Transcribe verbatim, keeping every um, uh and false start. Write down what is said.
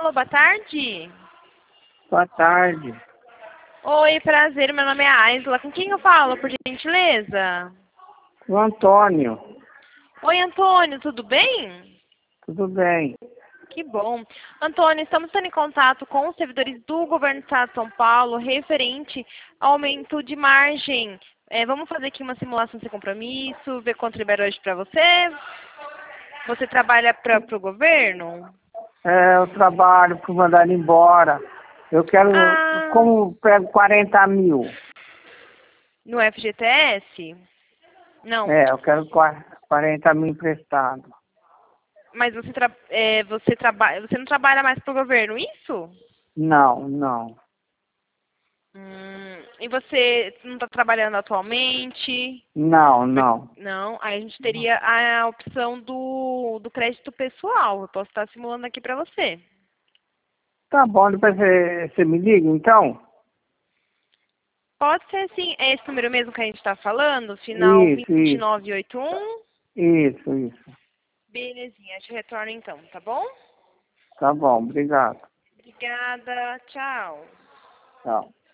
Alô, boa tarde. Boa tarde. Oi, prazer, meu nome é Aisla. Com quem eu falo, por gentileza? O Antônio. Oi, Antônio, tudo bem? Tudo bem? Que bom. Antônio, estamos estando em contato com os servidores do Governo do Estado de São Paulo referente ao aumento de margem. É, vamos fazer aqui uma simulação sem compromisso, ver quanto libera hoje para você. Você trabalha para o governo? É, eu trabalho para mandar embora. Eu quero, Ah, como pego quarenta mil? no F G T S? Não. É, eu quero qua- quarenta mil emprestado. Mas você, tra é, você, trabalha, você não trabalha mais para o governo, isso? Não, não. Hum, e você não está trabalhando atualmente? Não, não. Não, aí a gente teria a opção do, do crédito pessoal. Eu posso estar simulando aqui para você. Tá bom, depois você, você me liga, então? Pode ser sim, é esse número mesmo que a gente está falando, final Isso, vinte e isso, nove oitenta e um. isso, isso. Belezinha, te retorno então, tá bom? Tá bom, obrigado. Obrigada, tchau. Tchau.